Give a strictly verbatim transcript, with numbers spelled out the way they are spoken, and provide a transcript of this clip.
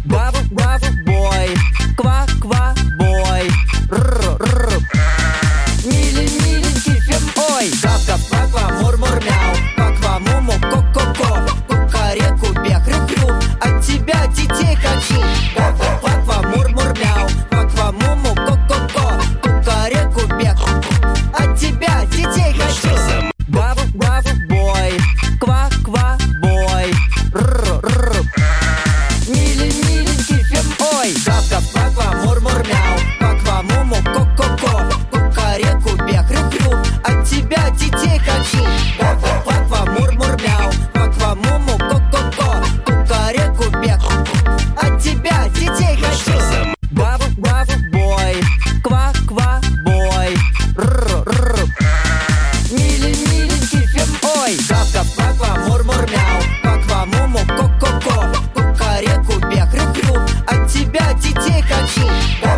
Гав, гав, бой, ква, ква, бой, р, р. Мили, миленький фем, ой. Гав, гав, ква, ква, мур, мур, мяу. Ква, ква, муму, ко, ко, ко. Кукареку, бег, рю, хрю. От тебя детей хочу. Гав, гав, ква, ква, мур, мур, мяу. Ква, ква, муму, ко, ко, ко. Кукареку, бег. От тебя детей хочу. Гав, гав, бой, ква, ква, бой, р, р. Мили, миленький фем, ой. Гав, гав, ква, ква, мур, мур, мяу. Ква, ква, муму, ко, ко, ко. Кукареку, бег, рю, хрю. От тебя детей хочу. Гав, гав, ква, ква, мур, мур, мяу. Ква, ква, муму, ко, ко, ко. Кукареку, бег. От тебя детей хочу. Гав, гав, бой, ква, ква, бой, р, р. Мили, миленький фем, ой. Гав, гав, ква, ква, мур, мур, мяу. Ква, ква, муму, ко, ко, ко. Кукареку, бег, рю, хрю. От тебя детей хочу.